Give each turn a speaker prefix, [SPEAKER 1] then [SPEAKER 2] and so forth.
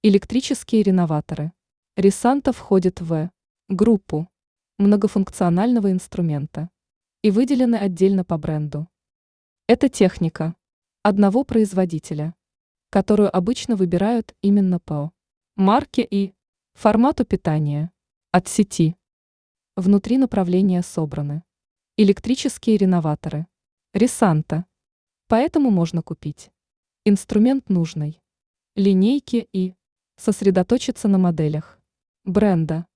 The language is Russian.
[SPEAKER 1] Электрические реноваторы. Ресанта входит в группу многофункционального инструмента и выделены отдельно по бренду. Это техника одного производителя, которую обычно выбирают именно по марке и формату питания от сети. Внутри направления собраны электрические реноваторы. Ресанта. Поэтому можно купить инструмент нужной линейки и сосредоточиться на моделях бренда.